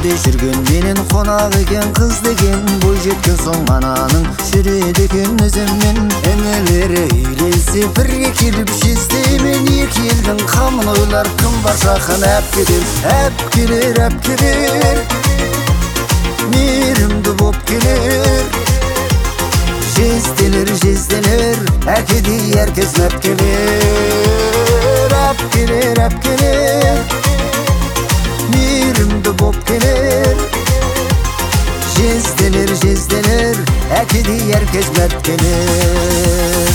елде жүрген менен қонақ екен қыз деген, бой жеткен соң ананың жүреді екен өзіммен. Энелері үйлесе бірге келіп жездеймен, екі елдің қамын ойлар кім бар жақын әпкелер. Әпкелер, әпкелер, мейірімді боп келер. Жезделер, жезделер, әкедей әркез мәпкелер. Әпкелер, әпкелер, мейірімді боп келер. Жезделер, жезделер, әкедей әркез мәпкелер.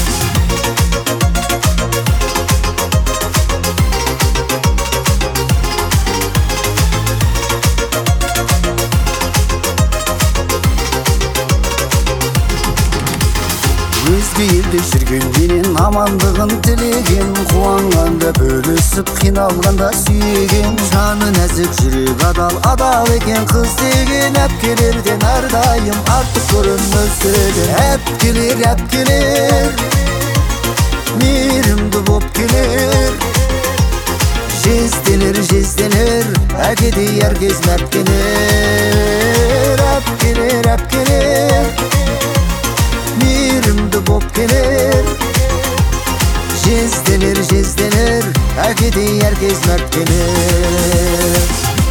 Өзге елде жүрген менен амандығын тілеген, қуанғанда бөлісіп қиналғанда сүйеген. Жаны нәзік жүрек адал, адал екен қыз деген. Әпкелерден әрдайым артық көрінместер. Әпкелер, әпкелер, мейірімді боп келер. Жезделер, жезделер, әкедей әркез мәпкелер. Әпкелер, әпкелер, мейірімді боп келер. Жезделер, жезделер, әкедей әркез мәпкелер.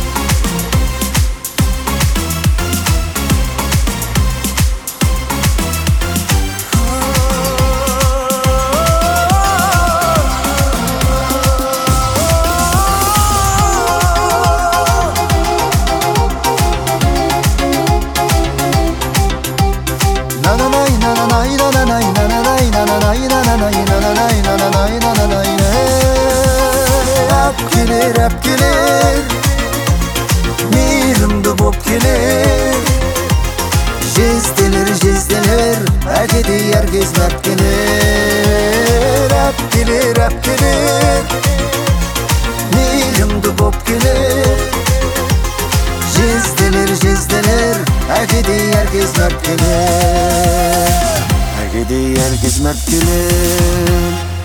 Әпкелер, әпкелер, мейірімді боп келер. Жезделер, жезделер, әкедей әркез мәпкелер. Әпкелер, әпкелер, мейірімді боп келер. Жезделер, жезделер, әкедей әркез мәпкелер. Әкедей әркез мәпкелер.